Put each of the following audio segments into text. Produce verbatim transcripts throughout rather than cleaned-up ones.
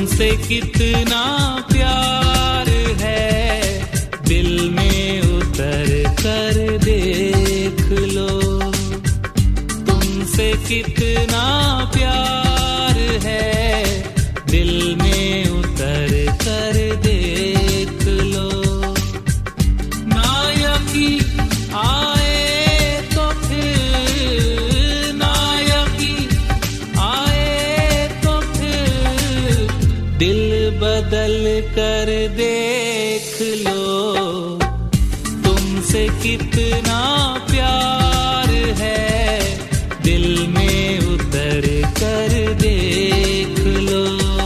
तुमसे कितना प्यार है, दिल में उतर कर देख लो। तुमसे कितना प्यार है, दिल में उतर कर देख लो। ना यकीन आए तो फिर, ना यकीन आए तो फिर, दिल बदल कर देख लो। तुमसे कितना प्यार है, दिल में उतर कर देख लो।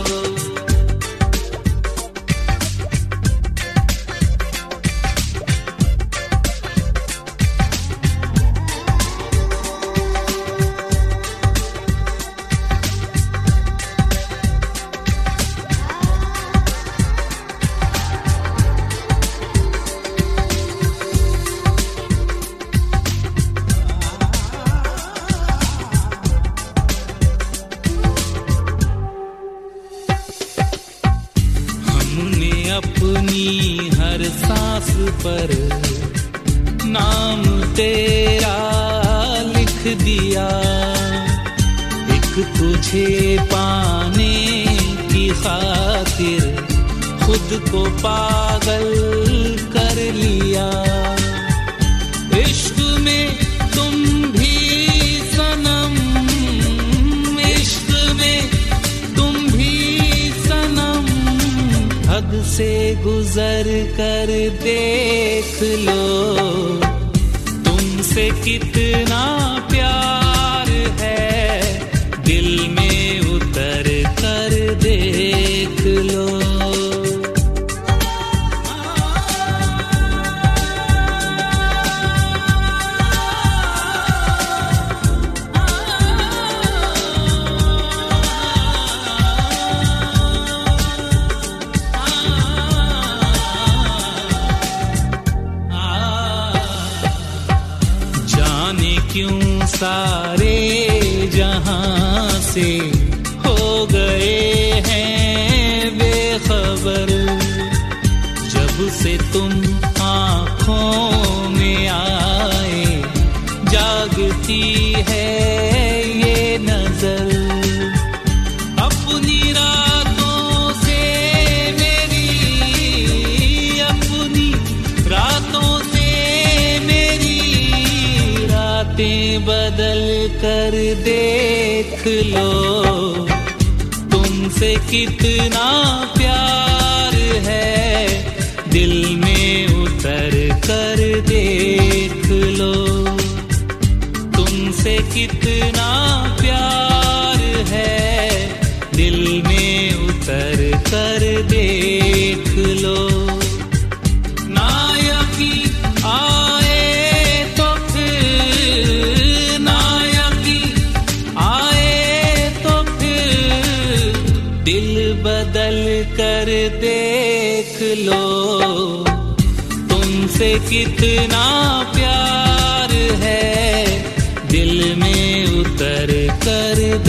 अपनी हर सांस पर नाम तेरा लिख दिया। एक तुझे पाने की खातिर खुद को पागल कर लिया। इश्क में तुम भी सनम, इश्क में तुम भी सनम, हद से गुजर कर देख लो। तुमसे कितना प्यार है, दिल में उतर कर देख लो। क्यों सारे जहां से हो गए हैं बेखबर, जब से तुम आँखों में आए जागती है ये नजर। अपनी रातों से मेरी, अपनी रातों से बदल कर देख लो। तुमसे कितना प्यार है, दिल में उतर कर देख लो। तुमसे कितना प्यार है, दिल में उतर कर देख लो। ना यकीन आए बदल कर देख लो। तुमसे कितना प्यार है, दिल में उतर कर